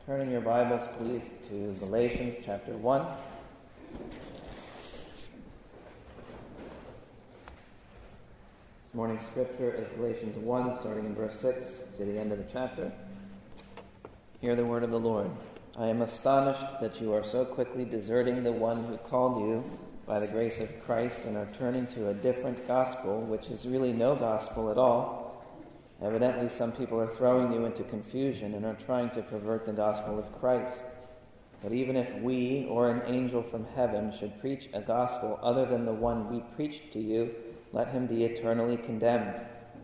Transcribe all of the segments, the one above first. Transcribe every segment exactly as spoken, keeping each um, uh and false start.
Turning your Bibles, please, to Galatians chapter one. This morning's scripture is Galatians one, starting in verse six to the end of the chapter. Hear the word of the Lord. I am astonished that you are so quickly deserting the one who called you by the grace of Christ and are turning to a different gospel, which is really no gospel at all. Evidently, some people are throwing you into confusion and are trying to pervert the gospel of Christ. But even if we or an angel from heaven should preach a gospel other than the one we preached to you, let him be eternally condemned.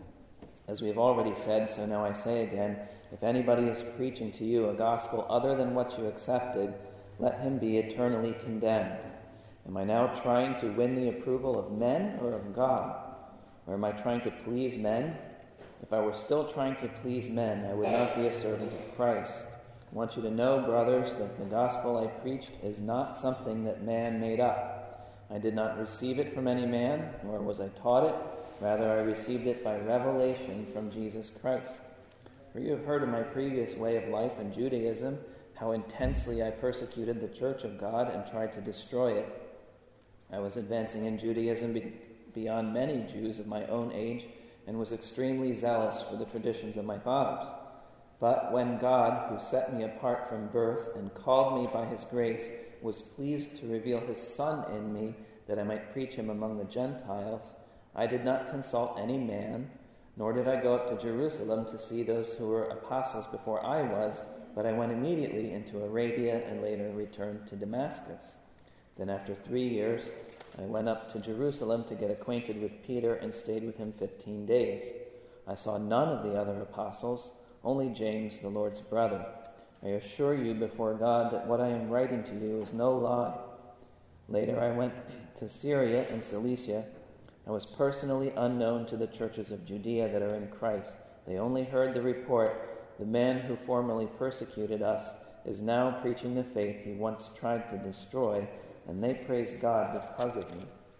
As we have already said, so now I say again, if anybody is preaching to you a gospel other than what you accepted, let him be eternally condemned. Am I now trying to win the approval of men or of God? Or am I trying to please men? If I were still trying to please men, I would not be a servant of Christ. I want you to know, brothers, that the gospel I preached is not something that man made up. I did not receive it from any man, nor was I taught it. Rather, I received it by revelation from Jesus Christ. For you have heard of my previous way of life in Judaism, how intensely I persecuted the church of God and tried to destroy it. I was advancing in Judaism be- beyond many Jews of my own age, and was extremely zealous for the traditions of my fathers. But when God, who set me apart from birth and called me by his grace, was pleased to reveal his Son in me, that I might preach him among the Gentiles, I did not consult any man, nor did I go up to Jerusalem to see those who were apostles before I was, but I went immediately into Arabia and later returned to Damascus. Then after three years, I went up to Jerusalem to get acquainted with Peter and stayed with him fifteen days. I saw none of the other apostles, only James, the Lord's brother. I assure you before God that what I am writing to you is no lie. Later I went to Syria and Cilicia. I was personally unknown to the churches of Judea that are in Christ. They only heard the report, the man who formerly persecuted us is now preaching the faith he once tried to destroy, and they praise God because of me.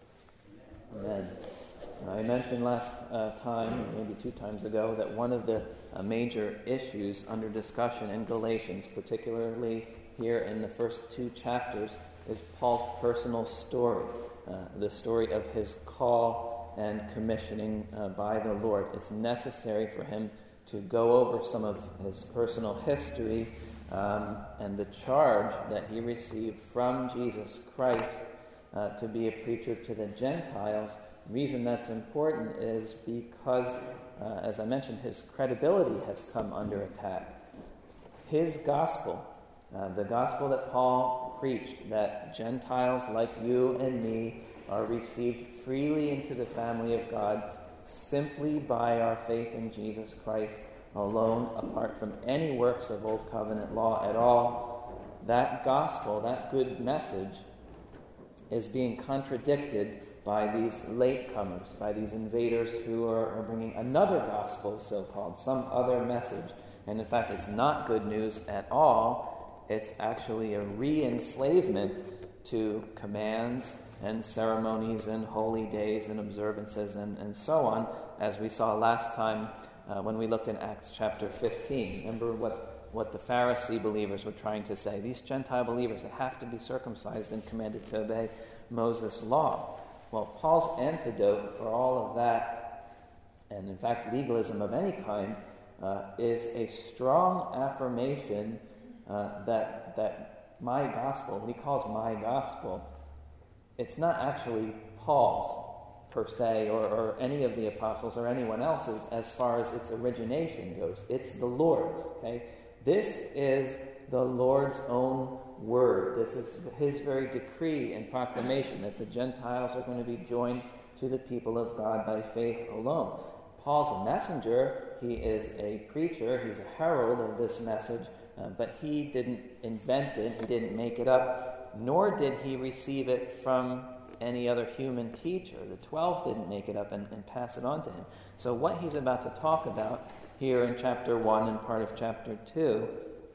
Amen. I mentioned last uh, time, maybe two times ago, that one of the uh, major issues under discussion in Galatians, particularly here in the first two chapters, is Paul's personal story, uh, the story of his call and commissioning uh, by the Lord. It's necessary for him to go over some of his personal history Um, and the charge that he received from Jesus Christ uh, to be a preacher to the Gentiles. The reason that's important is because, uh, as I mentioned, his credibility has come under attack. His gospel, uh, the gospel that Paul preached, that Gentiles like you and me are received freely into the family of God simply by our faith in Jesus Christ alone, apart from any works of Old Covenant law at all. That gospel, that good message, is being contradicted by these latecomers, by these invaders who are, are bringing another gospel, so-called, some other message. And in fact, it's not good news at all. It's actually a re-enslavement to commands and ceremonies and holy days and observances and, and so on, as we saw last time Uh, when we looked in Acts chapter fifteen. Remember what, what the Pharisee believers were trying to say. These Gentile believers that have to be circumcised and commanded to obey Moses' law. Well, Paul's antidote for all of that, and in fact legalism of any kind, uh, is a strong affirmation uh, that, that my gospel, what he calls my gospel, it's not actually Paul's per se, or, or any of the apostles or anyone else's as far as its origination goes. It's the Lord's, okay? This is the Lord's own word. This is his very decree and proclamation that the Gentiles are going to be joined to the people of God by faith alone. Paul's a messenger. He is a preacher. He's a herald of this message, uh, but he didn't invent it. He didn't make it up, nor did he receive it from any other human teacher. The twelve didn't make it up and, and pass it on to him. So what he's about to talk about here in chapter one and part of chapter two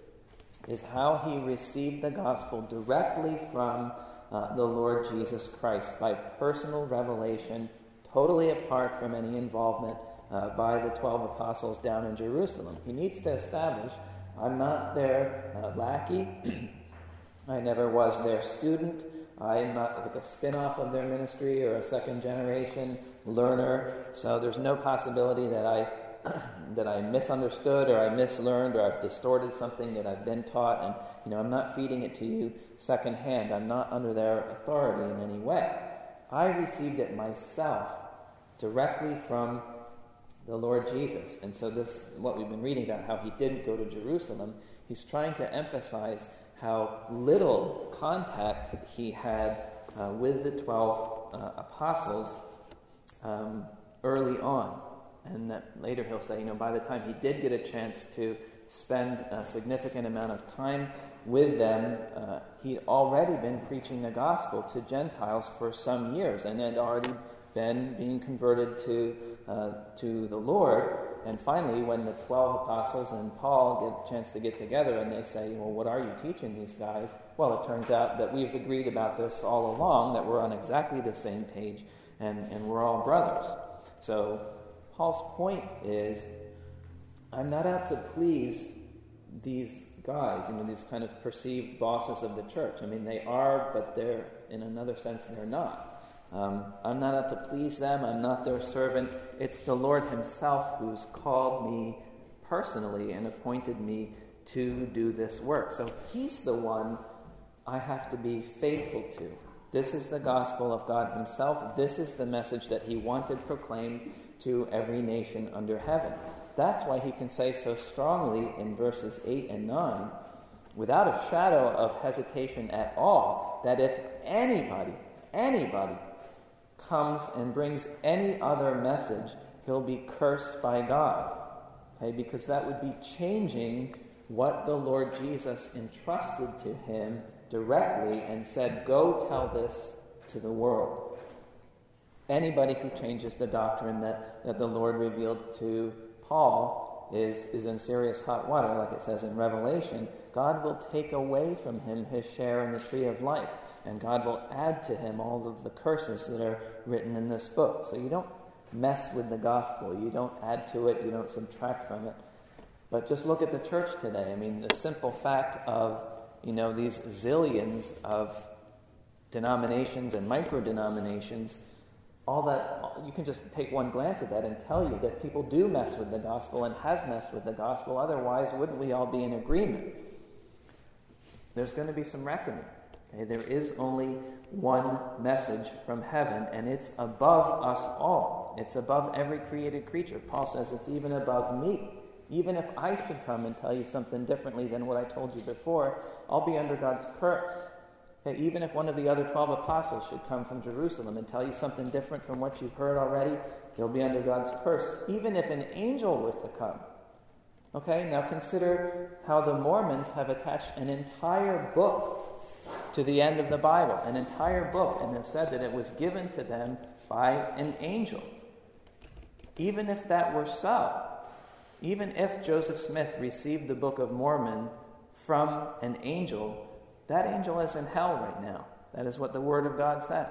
is how he received the gospel directly from uh, the Lord Jesus Christ by personal revelation, totally apart from any involvement uh, by the twelve apostles down in Jerusalem. He needs to establish I'm not their uh, lackey. I never was their student. I'm not like a spin-off of their ministry or a second-generation learner. So there's no possibility that I that I misunderstood or I mislearned or I've distorted something that I've been taught. And, you know, I'm not feeding it to you secondhand. I'm not under their authority in any way. I received it myself directly from the Lord Jesus. And so this, what we've been reading about, how he didn't go to Jerusalem, he's trying to emphasize how little contact he had uh, with the twelve uh, apostles um, early on. And that later he'll say, you know, by the time he did get a chance to spend a significant amount of time with them, uh, he'd already been preaching the gospel to Gentiles for some years and had already been being converted to uh, to the Lord. And finally, when the twelve apostles and Paul get a chance to get together and they say, well, what are you teaching these guys? Well, it turns out that we've agreed about this all along, that we're on exactly the same page, and, and we're all brothers. So Paul's point is, I'm not out to please these guys, you know, these kind of perceived bosses of the church. I mean, they are, but they're, in another sense, they're not. Um, I'm not out to please them. I'm not their servant. It's the Lord himself who's called me personally and appointed me to do this work. So he's the one I have to be faithful to. This is the gospel of God himself. This is the message that he wanted proclaimed to every nation under heaven. That's why he can say so strongly in verses eight and nine, without a shadow of hesitation at all, that if anybody, anybody comes and brings any other message, he'll be cursed by God. Okay, because that would be changing what the Lord Jesus entrusted to him directly and said, go tell this to the world. Anybody who changes the doctrine that, that the Lord revealed to Paul is, is in serious hot water, like it says in Revelation. God will take away from him his share in the tree of life, and God will add to him all of the curses that are written in this book. So you don't mess with the gospel. You don't add to it. You don't subtract from it. But just look at the church today. I mean, the simple fact of, you know, these zillions of denominations and micro-denominations, all that, you can just take one glance at that and tell you that people do mess with the gospel and have messed with the gospel. Otherwise, wouldn't we all be in agreement? There's going to be some reckoning. Okay? There is only one message from heaven, and it's above us all. It's above every created creature. Paul says it's even above me. Even if I should come and tell you something differently than what I told you before, I'll be under God's curse. Okay, even if one of the other twelve apostles should come from Jerusalem and tell you something different from what you've heard already, they'll be under God's curse. Even if an angel were to come. Okay, now consider how the Mormons have attached an entire book to the end of the Bible, an entire book, and have said that it was given to them by an angel. Even if that were so, even if Joseph Smith received the Book of Mormon from an angel, that angel is in hell right now. That is what the Word of God says.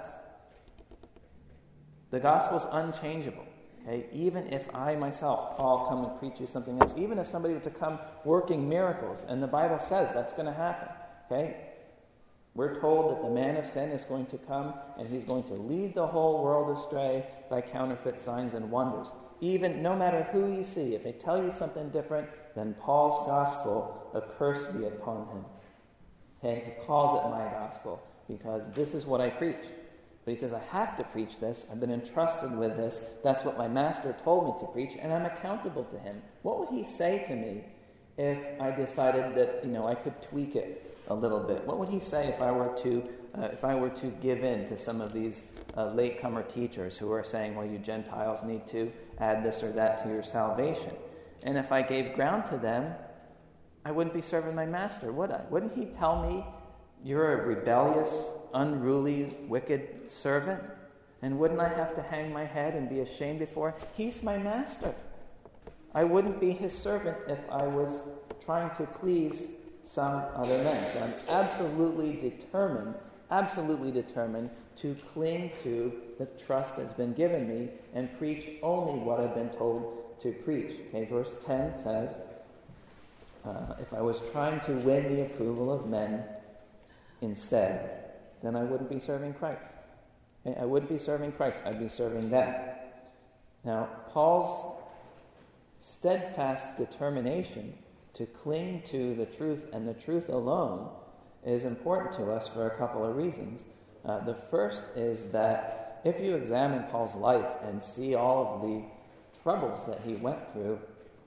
The gospel's unchangeable. Okay? Even if I myself, Paul, come and preach you something else, even if somebody were to come working miracles, and the Bible says that's going to happen, okay? We're told that the man of sin is going to come, and he's going to lead the whole world astray by counterfeit signs and wonders. Even, no matter who you see, if they tell you something different than Paul's gospel, a curse be upon him. Okay, he calls it my gospel because this is what I preach. But he says, I have to preach this. I've been entrusted with this. That's what my master told me to preach, and I'm accountable to him. What would he say to me if I decided that, you know, I could tweak it a little bit? What would he say if I were to, uh, if I were to give in to some of these uh, latecomer teachers who are saying, well, you Gentiles need to add this or that to your salvation? And if I gave ground to them, I wouldn't be serving my master, would I? Wouldn't he tell me, you're a rebellious, unruly, wicked servant? And wouldn't I have to hang my head and be ashamed before him? He's my master. I wouldn't be his servant if I was trying to please some other man. So I'm absolutely determined, absolutely determined to cling to the trust that's been given me and preach only what I've been told to preach. Okay, verse ten says, uh, if I was trying to win the approval of men instead, then I wouldn't be serving Christ. I wouldn't be serving Christ. I'd be serving them. Now, Paul's steadfast determination to cling to the truth and the truth alone is important to us for a couple of reasons. Uh, the first is that if you examine Paul's life and see all of the troubles that he went through,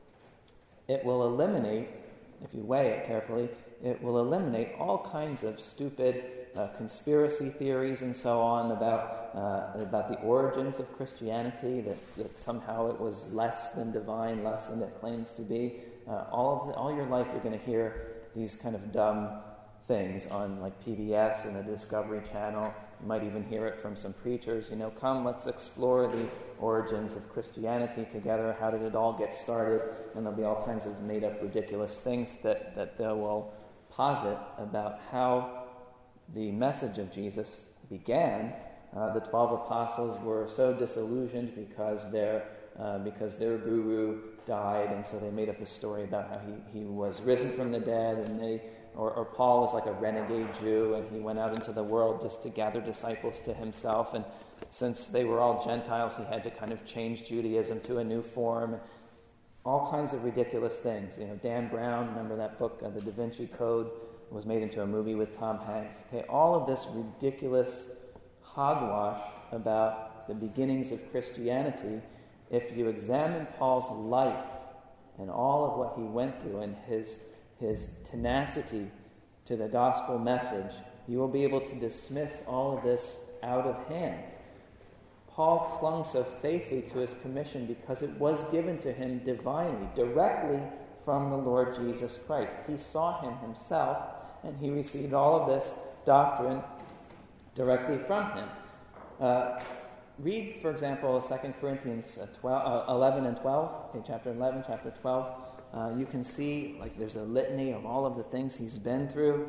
it will eliminate, if you weigh it carefully, it will eliminate all kinds of stupid uh, conspiracy theories and so on about uh, about the origins of Christianity, that, that somehow it was less than divine, less than it claims to be. Uh, all of the, all your life you're going to hear these kind of dumb things on like P B S and the Discovery Channel. You might even hear it from some preachers. You know, come, let's explore the origins of Christianity together. How did it all get started? And there'll be all kinds of made-up ridiculous things that, that they will posit about how the message of Jesus began. Uh, the twelve apostles were so disillusioned because their uh, because their guru died, and so they made up a story about how he, he was risen from the dead, and they or, or Paul was like a renegade Jew, and he went out into the world just to gather disciples to himself, and since they were all Gentiles, he had to kind of change Judaism to a new form. All kinds of ridiculous things. You know, Dan Brown, remember that book, uh, The Da Vinci Code, was made into a movie with Tom Hanks. Okay, all of this ridiculous hogwash about the beginnings of Christianity, if you examine Paul's life and all of what he went through and his, his tenacity to the gospel message, you will be able to dismiss all of this out of hand. Paul clung so faithfully to his commission because it was given to him divinely, directly from the Lord Jesus Christ. He saw him himself, and he received all of this doctrine directly from him. Uh, read, for example, Second Corinthians twelve, uh, eleven and twelve, okay, chapter eleven, chapter twelve. Uh, you can see, like, there's a litany of all of the things he's been through.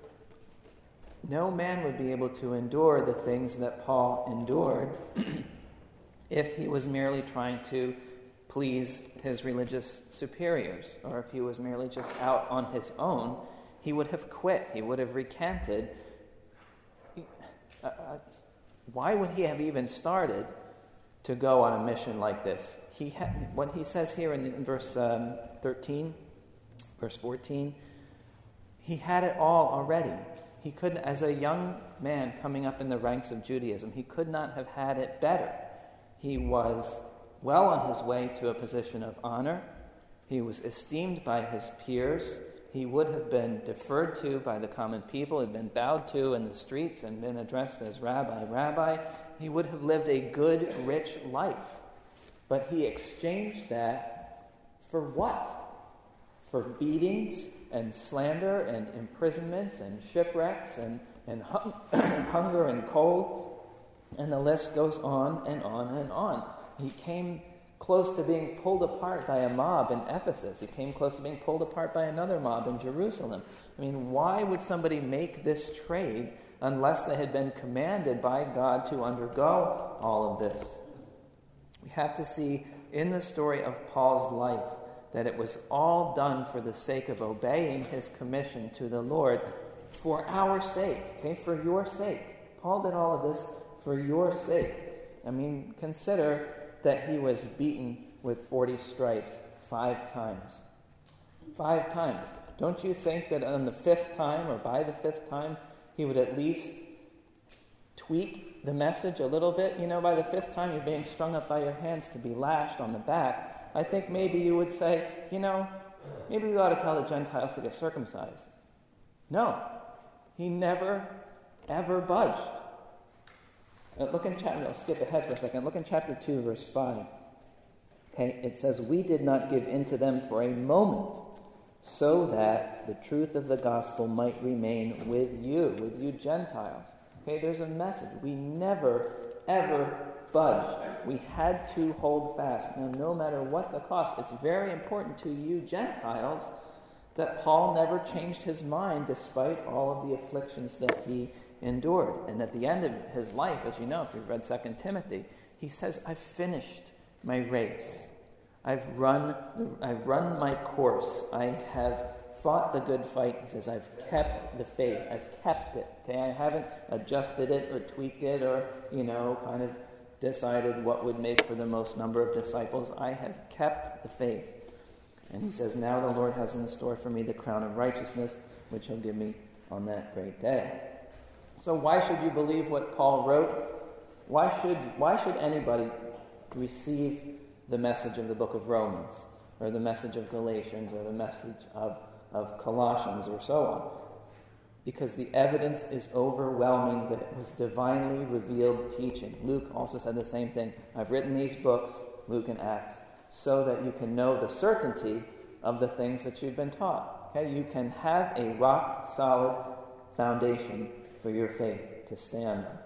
No man would be able to endure the things that Paul endured if he was merely trying to please his religious superiors, or if he was merely just out on his own. He would have quit. He would have recanted. Uh, why would he have even started to go on a mission like this? He had, what he says here in, in verse um, thirteen, verse fourteen, he had it all already. He could, as a young man coming up in the ranks of Judaism, he could not have had it better. He was well on his way to a position of honor. He was esteemed by his peers. He would have been deferred to by the common people, had been bowed to in the streets and been addressed as Rabbi, Rabbi. He would have lived a good, rich life. But he exchanged that for what? For beatings and slander and imprisonments and shipwrecks and, and hung, hunger and cold. And the list goes on and on and on. He came close to being pulled apart by a mob in Ephesus. He came close to being pulled apart by another mob in Jerusalem. I mean, why would somebody make this trade unless they had been commanded by God to undergo all of this? We have to see in the story of Paul's life that it was all done for the sake of obeying his commission to the Lord for our sake, okay, for your sake. Paul did all of this for your sake. I mean, consider that he was beaten with forty stripes five times. Five times. Don't you think that on the fifth time, or by the fifth time, he would at least tweak the message a little bit? You know, by the fifth time you're being strung up by your hands to be lashed on the back. I think maybe you would say, you know, maybe we ought to tell the Gentiles to get circumcised. No. He never, ever budged. Uh, look in chapter, I'll skip ahead for a second. Look in chapter two, verse five. Okay, it says, we did not give in to them for a moment, so that the truth of the gospel might remain with you, with you Gentiles. Okay, there's a message. We never, ever budged. We had to hold fast. Now, no matter what the cost, it's very important to you Gentiles that Paul never changed his mind despite all of the afflictions that he endured. And at the end of his life, as you know, if you've read Second Timothy, he says, I've finished my race. I've run, I've run my course. I have fought the good fight. He says, I've kept the faith. I've kept it. Okay, I haven't adjusted it or tweaked it or, you know, kind of decided what would make for the most number of disciples. I have kept the faith. And he says, now the Lord has in store for me the crown of righteousness, which he'll give me on that great day. So why should you believe what Paul wrote? Why should why should anybody receive the message of the book of Romans, or the message of Galatians, or the message of, of Colossians, or so on? Because the evidence is overwhelming that it was divinely revealed teaching. Luke also said the same thing. I've written these books, Luke and Acts, so that you can know the certainty of the things that you've been taught. Okay, you can have a rock-solid foundation for your faith to stand on.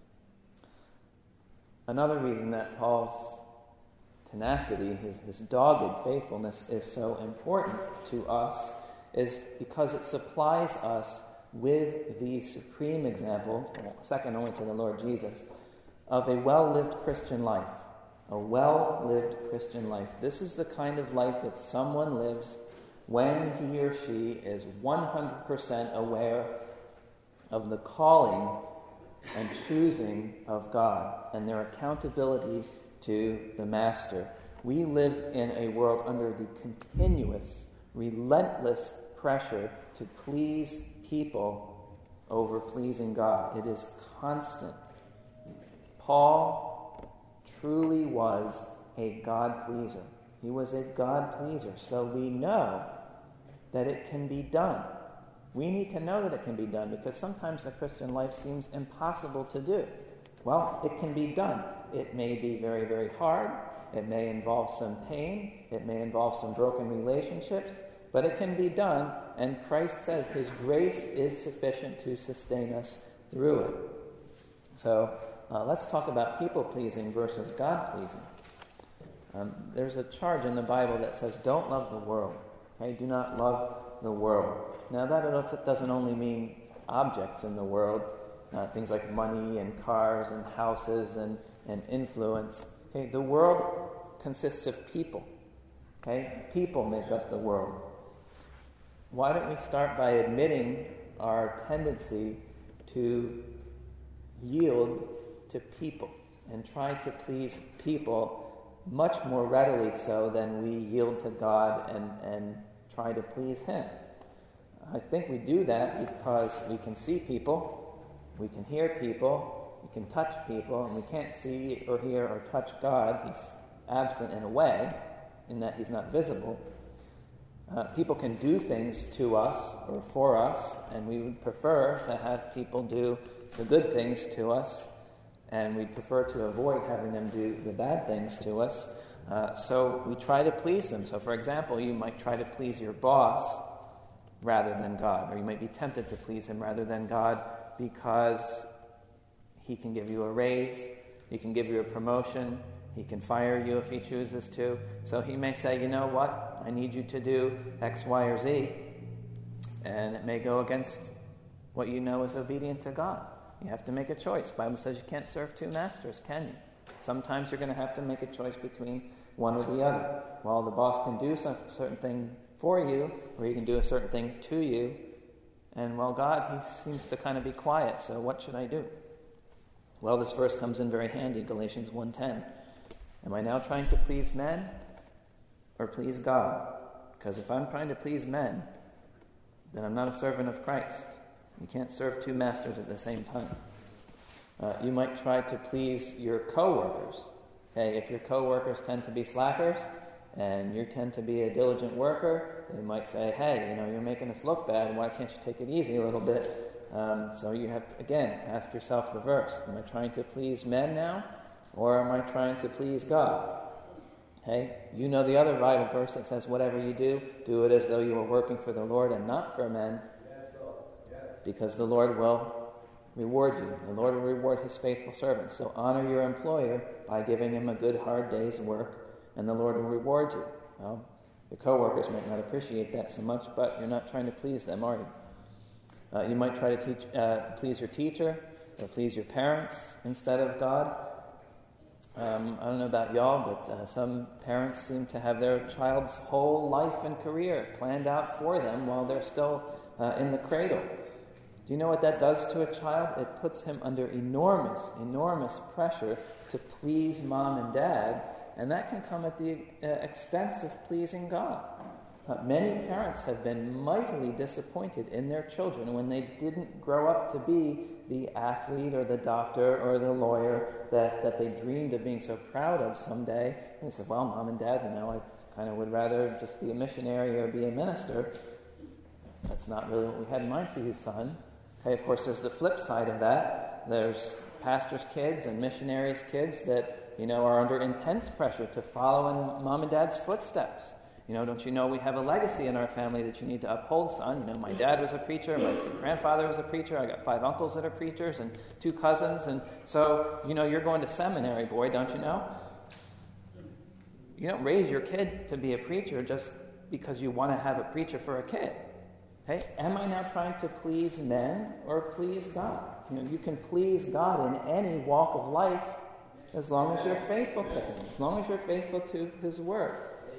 Another reason that Paul's tenacity, his, his dogged faithfulness is so important to us is because it supplies us with the supreme example, second only to the Lord Jesus, of a well-lived Christian life. A well-lived Christian life. This is the kind of life that someone lives when he or she is one hundred percent aware of the calling and choosing of God and their accountability to the Master. We live in a world under the continuous, relentless pressure to please people over pleasing God. It is constant. Paul truly was a God-pleaser. He was a God-pleaser. So we know that it can be done. We need to know that it can be done because sometimes the Christian life seems impossible to do. Well, it can be done. It may be very, very hard. It may involve some pain. It may involve some broken relationships. But it can be done, and Christ says his grace is sufficient to sustain us through it. So uh, let's talk about people-pleasing versus God-pleasing. Um, there's a charge in the Bible that says, don't love the world. Okay? Do not love the world. Now that doesn't only mean objects in the world, uh, things like money and cars and houses and, and influence. Okay? The world consists of people. Okay? People make up the world. Why don't we start by admitting our tendency to yield to people and try to please people much more readily so than we yield to God and, and try to please Him. I think we do that because we can see people, we can hear people, we can touch people, and we can't see or hear or touch God. He's absent in a way, in that He's not visible. Uh, people can do things to us or for us, and we would prefer to have people do the good things to us, and we prefer to avoid having them do the bad things to us. Uh, so we try to please them. So, for example, you might try to please your boss rather than God, or you might be tempted to please him rather than God because he can give you a raise, he can give you a promotion, he can fire you if he chooses to. So he may say, you know what, I need you to do X, Y, or Z, and it may go against what you know is obedient to God. You have to make a choice. The Bible says you can't serve two masters, can you? Sometimes you're going to have to make a choice between one or the other. Well, the boss can do some certain thing for you, or he can do a certain thing to you, and well, God, he seems to kind of be quiet, so what should I do? Well, this verse comes in very handy, Galatians one ten. Am I now trying to please men or please God? Because if I'm trying to please men, then I'm not a servant of Christ. You can't serve two masters at the same time. Uh, you might try to please your co-workers. Okay, if your co-workers tend to be slackers and you tend to be a diligent worker, they might say, hey, you know, you're making us look bad. Why can't you take it easy a little bit? Um, so you have to, again, ask yourself the verse. Am I trying to please men now, or am I trying to please God? Okay, you know the other Bible verse that says, whatever you do, do it as though you were working for the Lord and not for men, because the Lord will reward you. The Lord will reward His faithful servants. So honor your employer by giving him a good hard day's work, and the Lord will reward you. Well, your co-workers might not appreciate that so much, but you're not trying to please them, are you? Uh, you might try to teach, uh, please your teacher or please your parents instead of God. Um, I don't know about y'all, but uh, some parents seem to have their child's whole life and career planned out for them while they're still uh, in the cradle. Do you know what that does to a child? It puts him under enormous, enormous pressure to please mom and dad, and that can come at the uh, expense of pleasing God. Uh, many parents have been mightily disappointed in their children when they didn't grow up to be the athlete or the doctor or the lawyer that, that they dreamed of being so proud of someday. And they said, well, mom and dad, you know, I kind of would rather just be a missionary or be a minister. That's not really what we had in mind for you, son. Okay, of course, there's the flip side of that. There's pastors' kids and missionaries' kids that, you know, are under intense pressure to follow in mom and dad's footsteps. You know, don't you know we have a legacy in our family that you need to uphold, son? You know, my dad was a preacher, my grandfather was a preacher, I got five uncles that are preachers and two cousins, and so, you know, you're going to seminary, boy, don't you know? You don't raise your kid to be a preacher just because you want to have a preacher for a kid. Hey, am I now trying to please men or please God? You know, you can please God in any walk of life as long as you're faithful to Him, as long as you're faithful to His Word.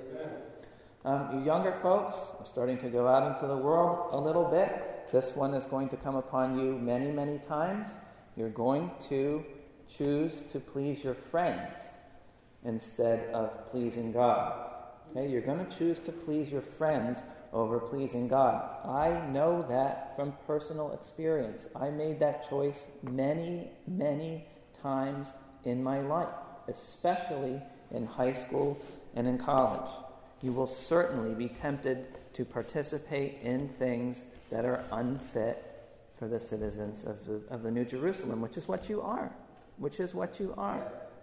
Um, you younger folks are starting to go out into the world a little bit. This one is going to come upon you many, many times. You're going to choose to please your friends instead of pleasing God. Okay, you're going to choose to please your friends over pleasing God. I know that from personal experience. I made that choice many, many times in my life, especially in high school and in college. You will certainly be tempted to participate in things that are unfit for the citizens of the, of the New Jerusalem, which is what you are. Which is what you are.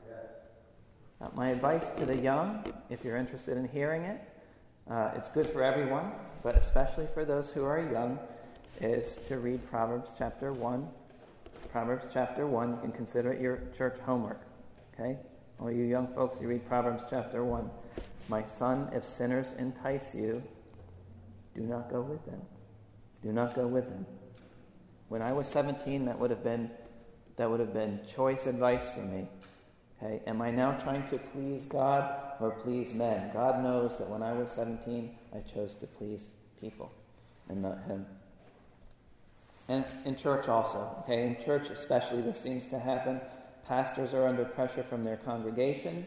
Uh, my advice to the young, if you're interested in hearing it, uh, it's good for everyone, but especially for those who are young, is to read Proverbs chapter one. Proverbs chapter one, you can consider it your church homework. Okay? All you young folks, you read Proverbs chapter one. My son, if sinners entice you, do not go with them. Do not go with them. When I was seventeen, that would have been that would have been choice advice for me. Okay, am I now trying to please God or please men? God knows that when I was seventeen, I chose to please people and not Him. And in church also, okay, in church especially, this seems to happen. Pastors are under pressure from their congregations.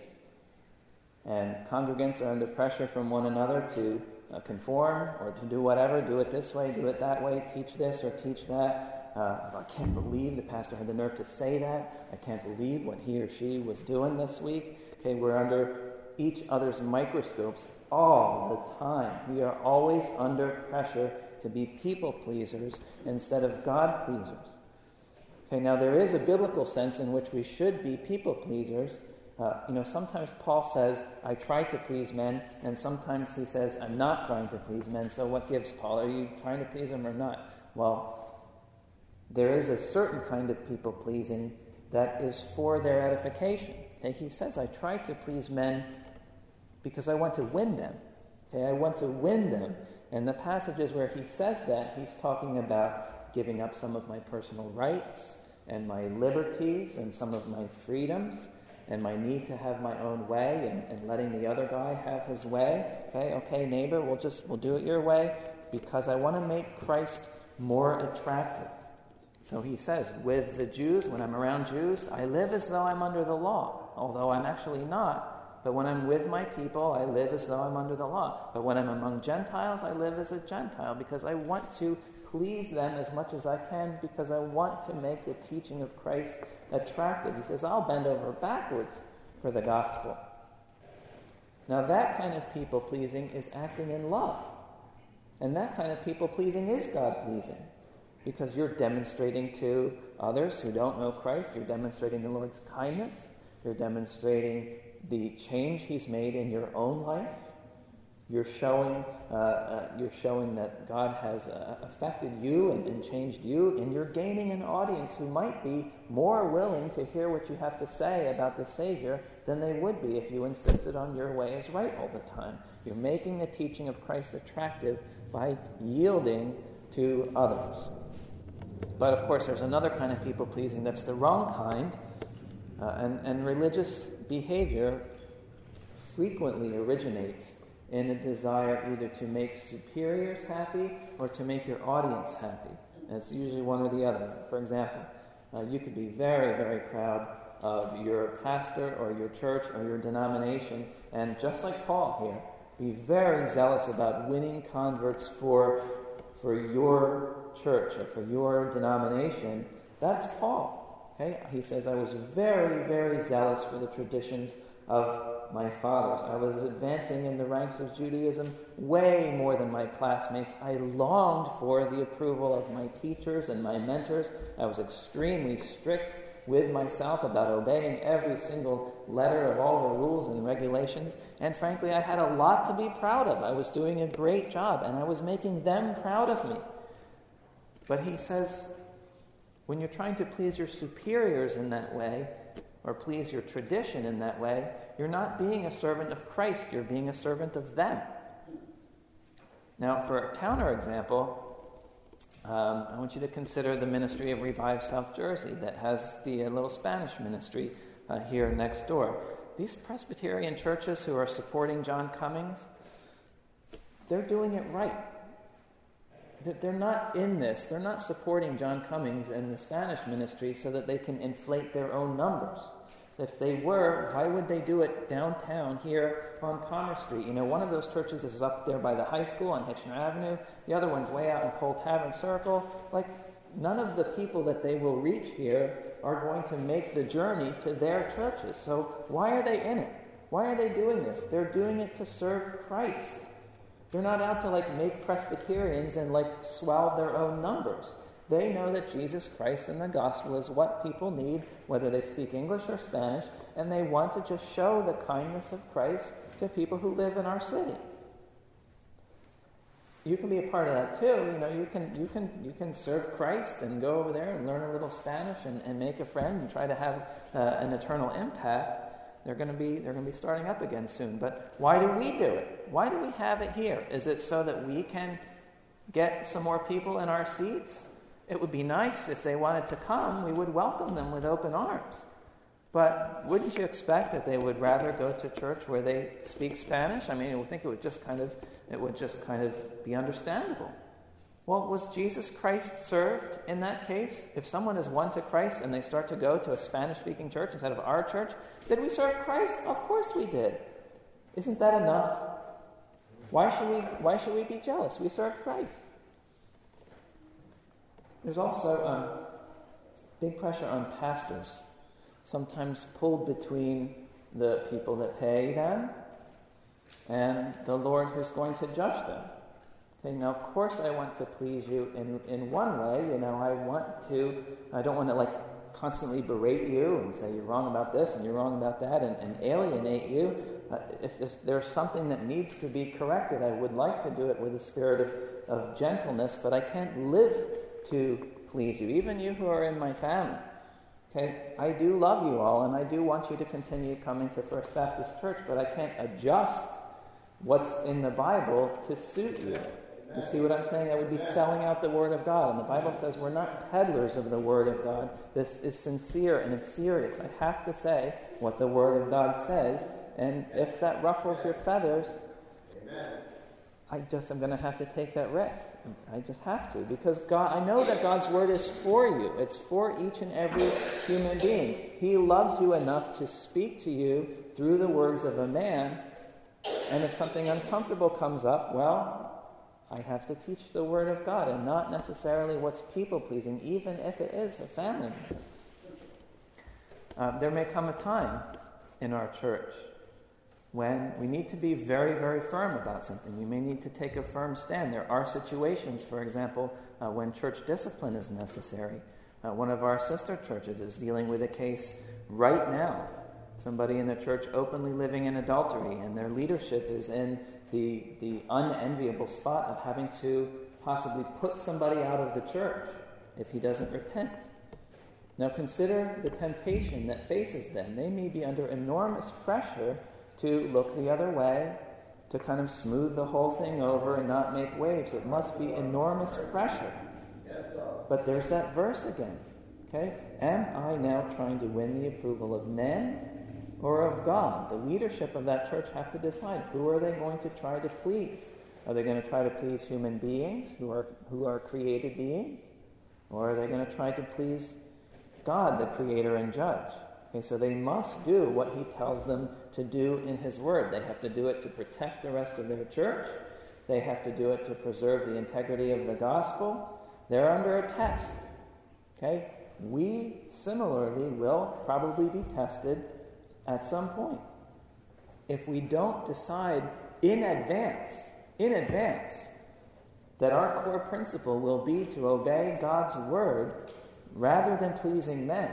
And congregants are under pressure from one another to uh, conform or to do whatever, do it this way, do it that way, teach this or teach that. Uh, I can't believe the pastor had the nerve to say that. I can't believe what he or she was doing this week. Okay, we're under each other's microscopes all the time. We are always under pressure to be people pleasers instead of God pleasers. Okay, now there is a biblical sense in which we should be people pleasers. Uh, you know, sometimes Paul says, I try to please men, and sometimes he says, I'm not trying to please men. So what gives, Paul? Are you trying to please them or not? Well, there is a certain kind of people-pleasing that is for their edification. Okay? He says, I try to please men because I want to win them. Okay? I want to win them. And the passages where he says that, he's talking about giving up some of my personal rights and my liberties and some of my freedoms and my need to have my own way and, and letting the other guy have his way. Okay, okay, neighbor, we'll just, we'll do it your way because I want to make Christ more attractive. So he says, with the Jews, when I'm around Jews, I live as though I'm under the law, although I'm actually not. But when I'm with my people, I live as though I'm under the law. But when I'm among Gentiles, I live as a Gentile because I want to please them as much as I can because I want to make the teaching of Christ attractive. He says, I'll bend over backwards for the gospel. Now that kind of people-pleasing is acting in love. And that kind of people-pleasing is God-pleasing. Because you're demonstrating to others who don't know Christ, you're demonstrating the Lord's kindness, you're demonstrating the change He's made in your own life. You're showing, uh, uh, you're showing that God has uh, affected you and, and changed you, and you're gaining an audience who might be more willing to hear what you have to say about the Savior than they would be if you insisted on your way is right all the time. You're making the teaching of Christ attractive by yielding to others. But of course, there's another kind of people-pleasing that's the wrong kind, Uh, and, and religious behavior frequently originates in a desire either to make superiors happy or to make your audience happy. And it's usually one or the other. For example, uh, you could be very, very proud of your pastor or your church or your denomination, and just like Paul here, be very zealous about winning converts for, for your church or for your denomination. That's Paul. Okay? He says, I was very, very zealous for the traditions of my fathers. I was advancing in the ranks of Judaism way more than my classmates. I longed for the approval of my teachers and my mentors. I was extremely strict with myself about obeying every single letter of all the rules and regulations. And frankly, I had a lot to be proud of. I was doing a great job, and I was making them proud of me. But he says, when you're trying to please your superiors in that way, or please your tradition in that way, you're not being a servant of Christ, you're being a servant of them. Now, for a counterexample, um, I want you to consider the ministry of Revive South Jersey that has the uh, little Spanish ministry uh, here next door. These Presbyterian churches who are supporting John Cummings, they're doing it right. They're not in this. They're not supporting John Cummings and the Spanish ministry so that they can inflate their own numbers. If they were, why would they do it downtown here on Commerce Street? You know, one of those churches is up there by the high school on Hitchner Avenue. The other one's way out in Pole Tavern Circle. Like, none of the people that they will reach here are going to make the journey to their churches. So why are they in it? Why are they doing this? They're doing it to serve Christ. They're not out to, like, make Presbyterians and, like, swell their own numbers. They know that Jesus Christ and the gospel is what people need, whether they speak English or Spanish, and they want to just show the kindness of Christ to people who live in our city. You can be a part of that too. You know, you can you can you can serve Christ and go over there and learn a little Spanish and, and make a friend and try to have uh, an eternal impact. They're going to be they're going to be starting up again soon. But why do we do it? Why do we have it here? Is it so that we can get some more people in our seats? It would be nice if they wanted to come. We would welcome them with open arms. But wouldn't you expect that they would rather go to church where they speak Spanish? I mean, I would think it would just kind of it would just kind of be understandable. Well, was Jesus Christ served in that case? If someone is won to Christ and they start to go to a Spanish-speaking church instead of our church, did we serve Christ? Of course we did. Isn't that enough? Why should we, why should we be jealous? We served Christ. There's also um, big pressure on pastors, sometimes pulled between the people that pay them and the Lord who's going to judge them. Okay, now, of course, I want to please you in, in one way. You know, I want to, I don't want to, like, constantly berate you and say you're wrong about this and you're wrong about that and, and alienate you. Uh, if, if there's something that needs to be corrected, I would like to do it with a spirit of, of gentleness, but I can't live to please you, even you who are in my family. Okay, I do love you all, and I do want you to continue coming to First Baptist Church, but I can't adjust what's in the Bible to suit you. You see what I'm saying? I would be selling out the Word of God. And the Bible says we're not peddlers of the Word of God. This is sincere and it's serious. I have to say what the Word of God says. And if that ruffles your feathers, I just am going to have to take that risk. I just have to. Because God, I know that God's Word is for you. It's for each and every human being. He loves you enough to speak to you through the words of a man. And if something uncomfortable comes up, well, I have to teach the Word of God and not necessarily what's people-pleasing, even if it is a family. Uh, there may come a time in our church when we need to be very, very firm about something. We may need to take a firm stand. There are situations, for example, uh, when church discipline is necessary. Uh, one of our sister churches is dealing with a case right now. Somebody in the church openly living in adultery, and their leadership is in the, the unenviable spot of having to possibly put somebody out of the church if he doesn't repent. Now consider the temptation that faces them. They may be under enormous pressure to look the other way, to kind of smooth the whole thing over and not make waves. It must be enormous pressure. But there's that verse again. Okay? Am I now trying to win the approval of men or of God? The leadership of that church have to decide, who are they going to try to please? Are they going to try to please human beings who are who are created beings? Or are they going to try to please God, the creator and judge? Okay, so they must do what he tells them to do in his word. They have to do it to protect the rest of their church. They have to do it to preserve the integrity of the gospel. They're under a test. Okay? We similarly will probably be tested at some point. If we don't decide in advance, in advance, that our core principle will be to obey God's word rather than pleasing men,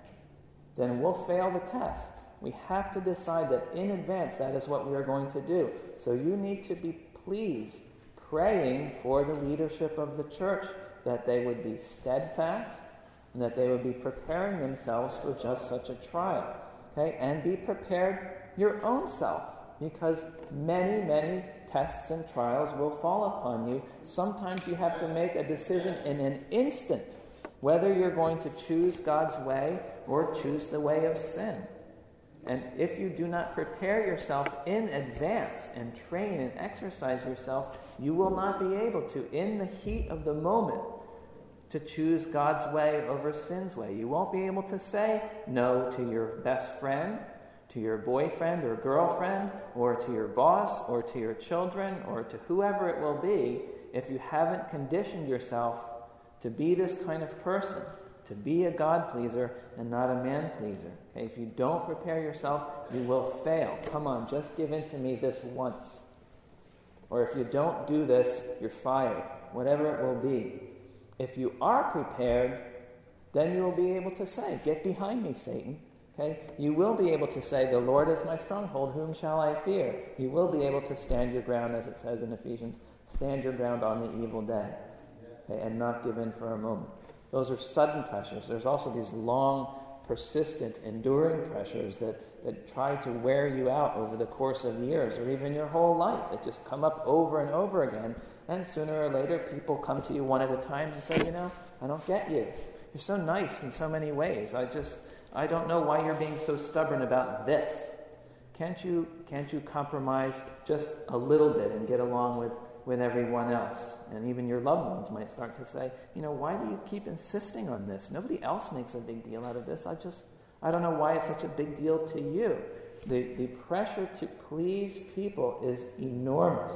then we'll fail the test. We have to decide that in advance that is what we are going to do. So you need to be pleased, praying for the leadership of the church, that they would be steadfast and that they would be preparing themselves for just such a trial. Okay? And be prepared your own self, because many, many tests and trials will fall upon you. Sometimes you have to make a decision in an instant whether you're going to choose God's way or choose the way of sin. And if you do not prepare yourself in advance and train and exercise yourself, you will not be able to, in the heat of the moment, to choose God's way over sin's way. You won't be able to say no to your best friend, to your boyfriend or girlfriend, or to your boss, or to your children, or to whoever it will be, if you haven't conditioned yourself to be this kind of person, to be a God pleaser and not a man pleaser. Okay? If you don't prepare yourself, you will fail. Come on, just give in to me this once. Or if you don't do this, you're fired. Whatever it will be. If you are prepared, then you will be able to say, get behind me, Satan. Okay? You will be able to say, the Lord is my stronghold, whom shall I fear? You will be able to stand your ground, as it says in Ephesians, stand your ground on the evil day. Okay? And not give in for a moment. Those are sudden pressures. There's also these long, persistent, enduring pressures that, that try to wear you out over the course of years or even your whole life, that just come up over and over again. And sooner or later, people come to you one at a time and say, you know, I don't get you. You're so nice in so many ways. I just, I don't know why you're being so stubborn about this. Can't you, can't you compromise just a little bit and get along with, with everyone else? And even your loved ones might start to say, you know, why do you keep insisting on this? Nobody else makes a big deal out of this. I just, I don't know why it's such a big deal to you. The, the pressure to please people is enormous.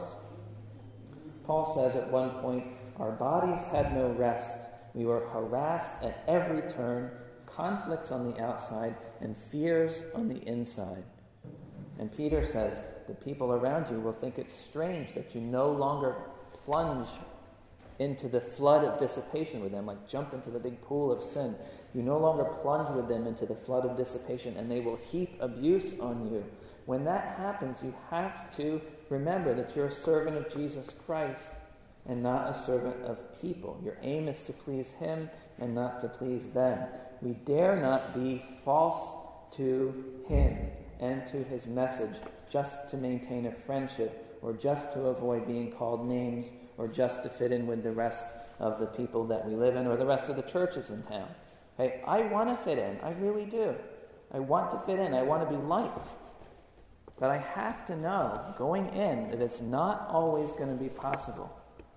Paul says at one point, our bodies had no rest. We were harassed at every turn, conflicts on the outside, and fears on the inside. And Peter says, the people around you will think it's strange that you no longer plunge into the flood of dissipation with them, like jump into the big pool of sin. You no longer plunge with them into the flood of dissipation, and they will heap abuse on you. When that happens, you have to remember that you're a servant of Jesus Christ and not a servant of people. Your aim is to please him and not to please them. We dare not be false to him and to his message just to maintain a friendship or just to avoid being called names or just to fit in with the rest of the people that we live in or the rest of the churches in town. Hey, I want to fit in. I really do. I want to fit in. I want to be liked. But I have to know, going in, that it's not always going to be possible.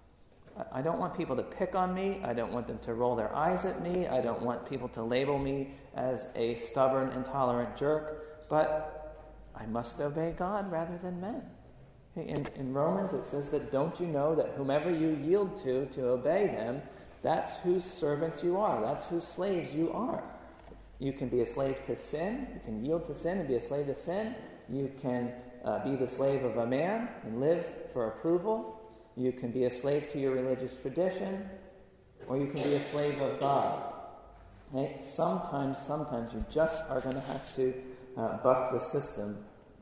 I don't want people to pick on me. I don't want them to roll their eyes at me. I don't want people to label me as a stubborn, intolerant jerk. But I must obey God rather than men. In, in Romans it says that don't you know that whomever you yield to, to obey them, that's whose servants you are. That's whose slaves you are. You can be a slave to sin. You can yield to sin and be a slave to sin. You can uh, be the slave of a man and live for approval. You can be a slave to your religious tradition, or you can be a slave of God. Right? Sometimes, sometimes you just are going to have to uh, buck the system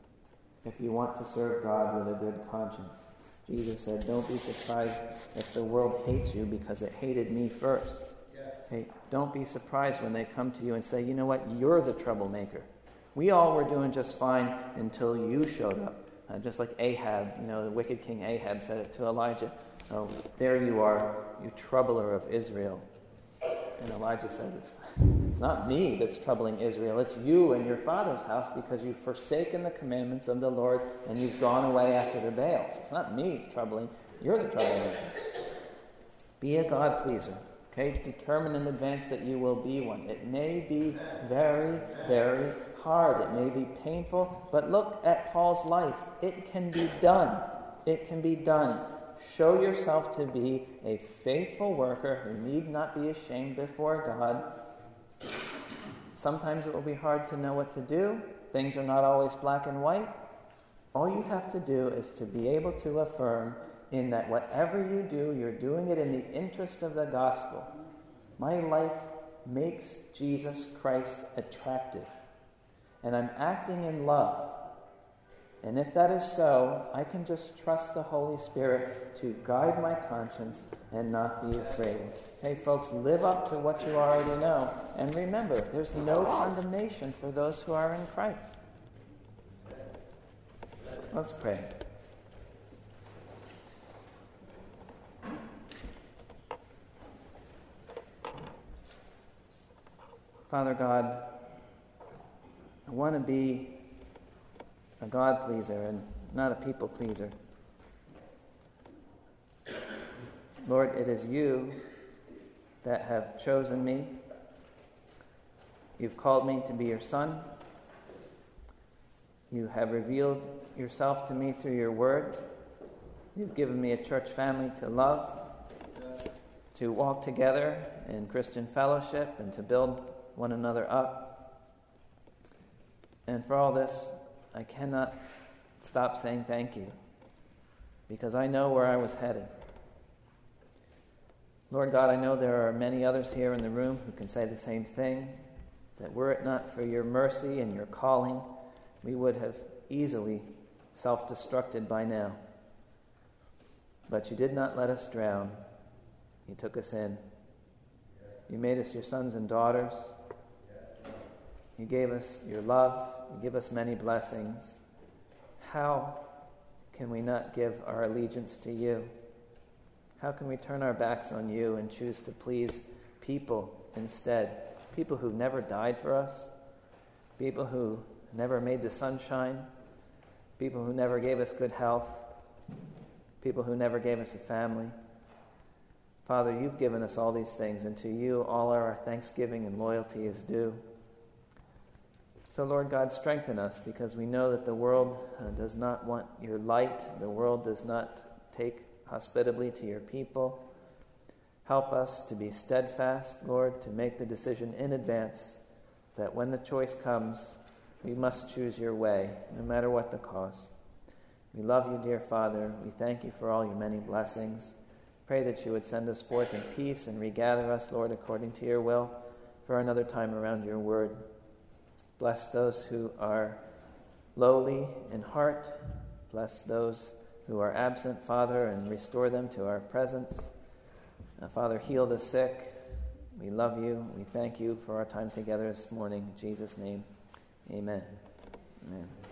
if you want to serve God with a good conscience. Jesus said, don't be surprised if the world hates you because it hated me first. Hey, don't be surprised when they come to you and say, you know what, you're the troublemaker. We all were doing just fine until you showed up. Uh, just like Ahab, you know, the wicked king Ahab said it to Elijah. Oh, there you are, you troubler of Israel. And Elijah says, it's, it's not me that's troubling Israel. It's you and your father's house because you've forsaken the commandments of the Lord and you've gone away after the Baals. It's not me troubling. You're the troublemaker. Be a God pleaser. Okay? Determine in advance that you will be one. It may be very, very hard. It may be painful. But look at Paul's life. It can be done. It can be done. Show yourself to be a faithful worker who need not be ashamed before God. Sometimes it will be hard to know what to do. Things are not always black and white. All you have to do is to be able to affirm in that whatever you do, you're doing it in the interest of the gospel. My life makes Jesus Christ attractive. And I'm acting in love. And if that is so, I can just trust the Holy Spirit to guide my conscience and not be afraid. Hey, folks, live up to what you already know. And remember, there's no condemnation for those who are in Christ. Let's pray. Father God, I want to be a God pleaser and not a people pleaser. Lord, it is you that have chosen me. You've called me to be your son. You have revealed yourself to me through your word. You've given me a church family to love, to walk together in Christian fellowship and to build one another up. And for all this, I cannot stop saying thank you, because I know where I was headed. Lord God, I know there are many others here in the room who can say the same thing, that were it not for your mercy and your calling, we would have easily self-destructed by now. But you did not let us drown. You took us in. You made us your sons and daughters. You gave us your love. You give us many blessings. How can we not give our allegiance to you? How can we turn our backs on you and choose to please people instead? People who never died for us. People who never made the sun shine. People who never gave us good health. People who never gave us a family. Father, you've given us all these things, and to you all our thanksgiving and loyalty is due. So, Lord God, strengthen us, because we know that the world uh, does not want your light. The world does not take hospitably to your people. Help us to be steadfast, Lord, to make the decision in advance that when the choice comes, we must choose your way, no matter what the cost. We love you, dear Father. We thank you for all your many blessings. Pray that you would send us forth in peace and regather us, Lord, according to your will, for another time around your word. Bless those who are lowly in heart. Bless those who are absent, Father, and restore them to our presence. Uh, Father, heal the sick. We love you. We thank you for our time together this morning. In Jesus' name, amen. Amen.